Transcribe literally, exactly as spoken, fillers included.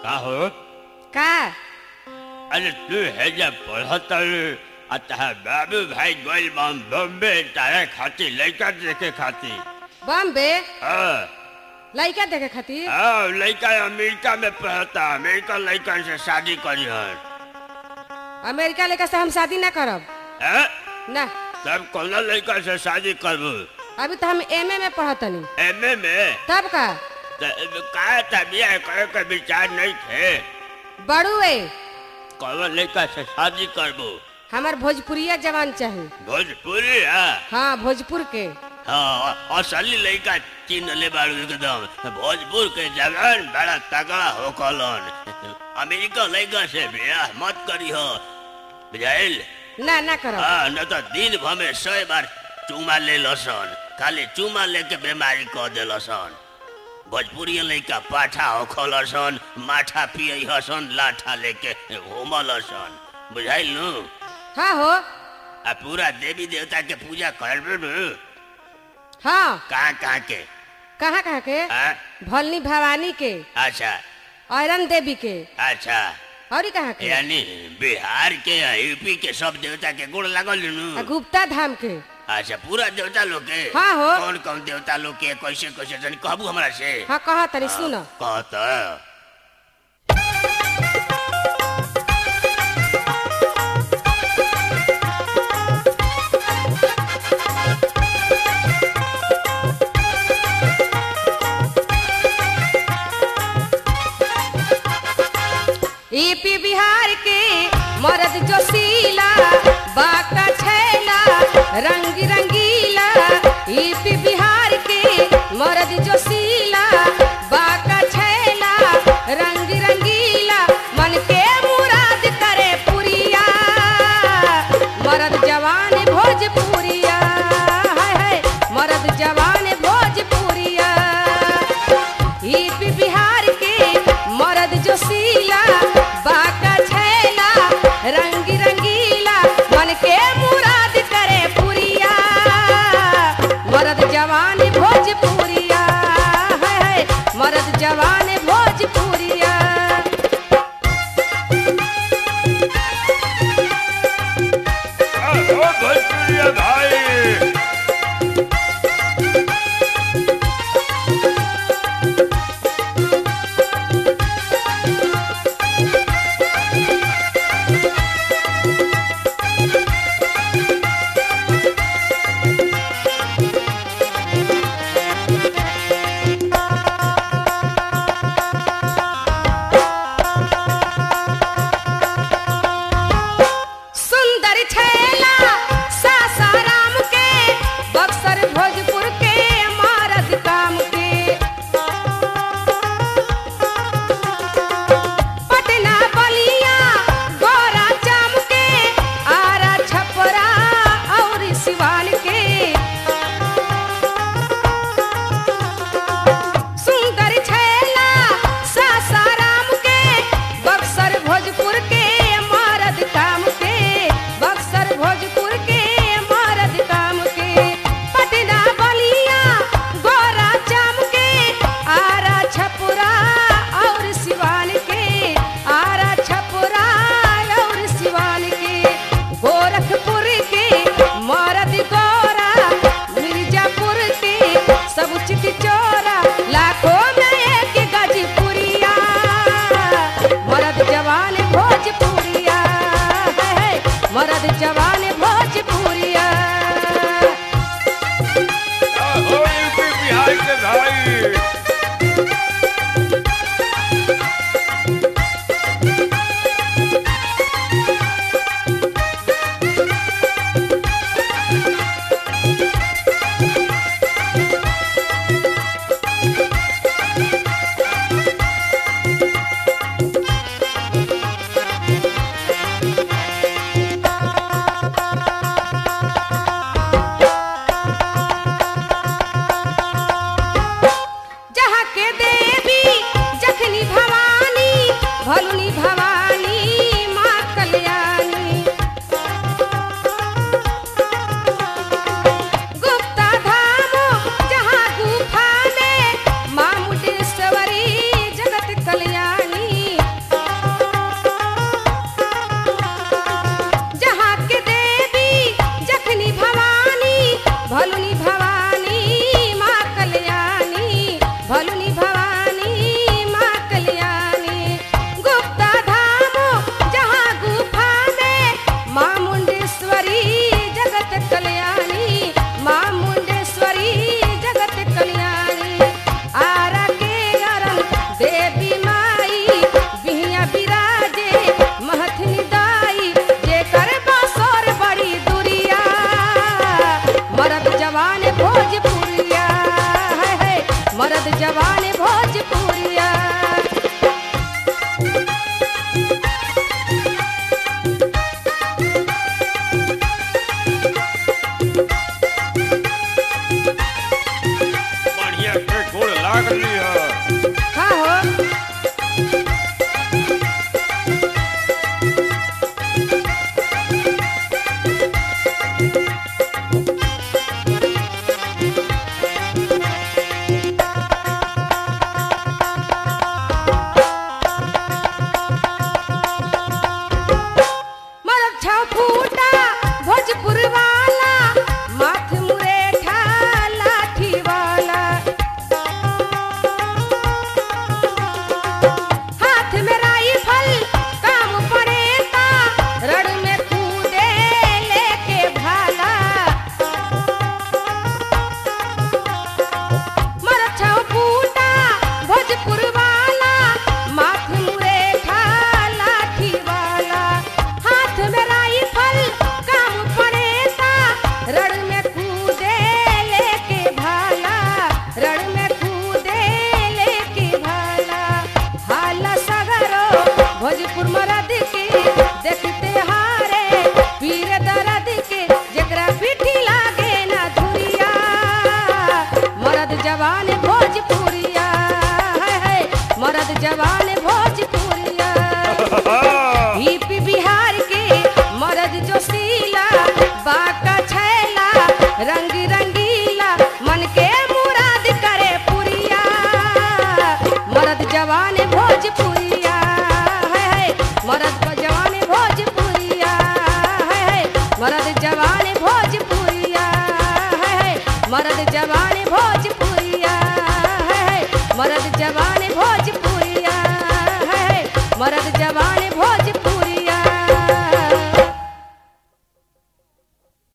का हो का अरे तू है जब पढ़ता अतः बाबू भाई गोल बम बम्बे तारे खाती लड़का देखे खाती बॉम्बे हाँ लड़का देखे खातिर हाँ लड़का अमेरिका में पढ़ता अमेरिका लड़का से शादी करी हन अमेरिका लेकर से हम शादी ना करब है ना। तब कौन लड़का से शादी करबू अभी तो हम एमए में पढ़तनी एमए में तब का का तबिया करे के विचार नहीं थे बड़ू ए कौन लड़का से शादी करबू हमार भोजपुरिया जवान चाहिए। भोजपुरी है हाँ भोजपुर के हाँ असली लड़का चीन ले बाड़ू एकदम भोजपुर के जवान बड़ा तगड़ा हो कलन अमेरिका लड़का से ब्याह मत करी हो बुझाइल ना ना करब। हाँ न तो दिन भर में सौ बार चूमा ले लसन खाली चूमा लेके बीमारी कर दे लसन भोजपुरी लड़का पाठा हो खलसन माठा पिय हसन लाठा लेके घूमलसन बुझाइल नु हाँ हो आ पूरा देवी देवता के पूजा करबे नु हाँ कहाँ कहाँ के कहाँ कहाँ के हाँ? भलनी भवानी के अच्छा आयरन देवी के अच्छा और कहाँ के यानी बिहार के यूपी के सब देवता के गुण लगल नु आ गुप्ता धाम के अच्छा पूरा देवता लोग के हाँ हो कौन कौन देवता लोग के कैसे कैसे जन कहबू हमरा से हाँ कहा तनी सुनो कहता यूपी बिहार के मर्द जोशीला बाका छैला रंग रंगीला यूपी बिहार के मर्द जोशीला बाका छैला रंग रंगीला मन के मुराद करे पुरिया मर्द जवान भोजपुरिया है है मर्द जवान भोजपुरिया यूपी बिहार के मर्द जोशीला बाका छैला रंग रंगीला मन के मुराद करे पुरिया मर्द जवान भोजपुरिया है है मर्द जवान भोजपुरिया ओ भोजपुरिया भाई सुंदर छैला सासाराम के बक्सर भोजपुर के मर्द काम के पटना बलिया गोरा चाम के आरा छपरा और सिवान के सुंदर छैला सासाराम के बक्सर भोजपुर के मर्द काम के बक्सर भोजपुर के मर्द काम के पटना बलिया गोरा चाम के आरा छपुरा और सिवान के आरा छपुरा और सिवान के गोरखपुर के मर्द गोरा मिर्जापुर के सब चित चोरा लाखों में एक गजपुरिया मर्द जवान भोजपुरिया है है मर्द जवान भोजपुरिया ओ यूपी बिहार के भाई जहाँ के देवी जखनी भवानी भलुनी भवानी माँ कल्याणी गुप्ता धाम जहाँ गुफा में माँ मुंडेश्वरी जगत कल्याणी भलुनी भवानी माँ कल्याणी। गुप्ता धाम जहाँ गुफा में माँ मुंडेश्वरी जगत कल्याणी, माँ मुंडेश्वरी जगत कल्याणी। आरा के अरन देवी माई बिहिया बिराजे महथनी दाई, जे कर बासोर बड़ी दुरिया मरद जवान भोजपुरिया है, है मरद जवान भोजपुरिया। बढ़िया के गोड़ लाग लिया। हाँ हो मरद छौ फूटा भोजपुर वाला, माथ मुरेठा लाठी वाला। हाथ में राइफल काम पड़ेता, रण में कूदे लेके भाला। मरद छौ फूटा भोजपुर वाला, माथ मुरेठा लाठी वाला। हाथ में राइफल काम पड़ेता, रण में कूदे लेके भाला, रण में कूदे लेके भाला। हाला सगरो भोजपुर मरद के देखते हारे, पीर दर्द के जकरा पीठी लागे ना धुरिया मरद जवान भोजपुरिया है, है मरद जवान भोजपुरिया। यूपी बिहार के मरद जोशीला, बाका छैला रंग रंगीला, मन के मुराद करे पुरिया मरद जवान भोजपुरिया है, है मरद जवान भोजपुरिया है, है मरद जवान भोजपुरिया है, है मरद जवान भोजपुरिया है, है मरद जवान भोजपुरिया है, है मरद जवान